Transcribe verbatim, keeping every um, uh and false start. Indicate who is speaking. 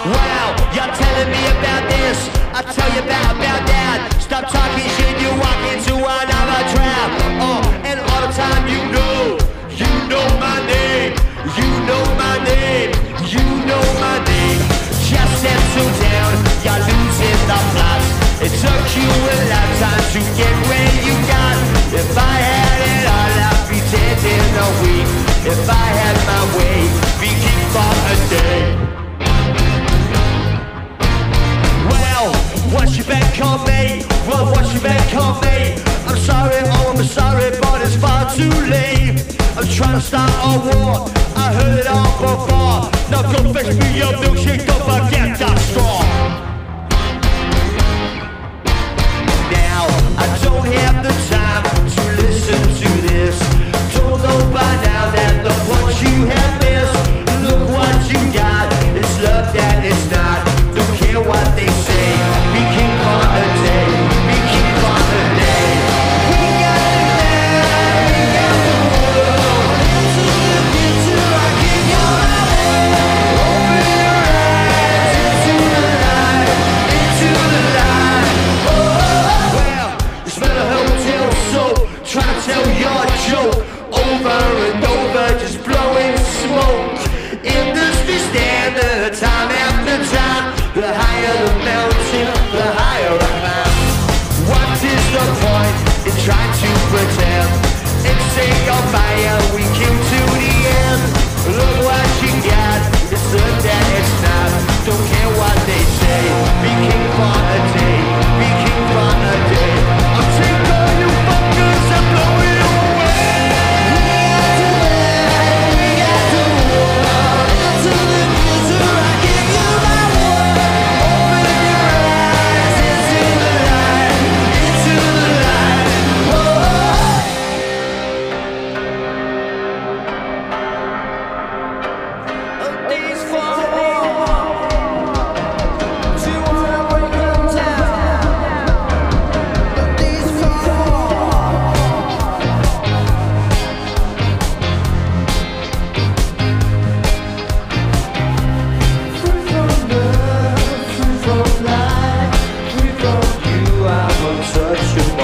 Speaker 1: Wow, you're telling me about this, I tell you about, about that. Stop talking shit, you walk into another trap. Oh, and all the time you know, you know my name, you know my name, you know my name. Just settle down, you're losing the plot. It took you a lifetime to get where you got. If I had it all, I'd be dead in a week. If I had my way, be king for a day. Well, what's your bet on me? Well, what's your bet on me? I'm sorry, oh I'm sorry, but it's far too late. I'm trying to start a war, I heard it all before. Now go fetch me your milkshake, don't forget that straw. Now, I don't have the time to listen to this. Don't know by now that the ones you have missed. Look what you got, it's love that it's not. Don't care what they say, be king for a day, be king for a day. We got the land, we got the world. Into the future, I give you my world. Open your eyes, into the light, into the light. Oh, well, you smell a hotel soap, try to tell your joke over and over, just blowing smoke. Industry standard, time after time. The higher the mountain, the higher I climb. What is the point in trying to pretend? It's a on fire, we came to the end. Look what you got, it's certain that it's not. Don't care what they say, be king for a day, be king for a day. I'll take all you fuckers and blow it away. We got the world, into the future, I give you my word. Open your eyes, into the light, into the light. Oh. These four walls, do you wanna break them down? These four free from love, free from life, free from you, I'm untouchable.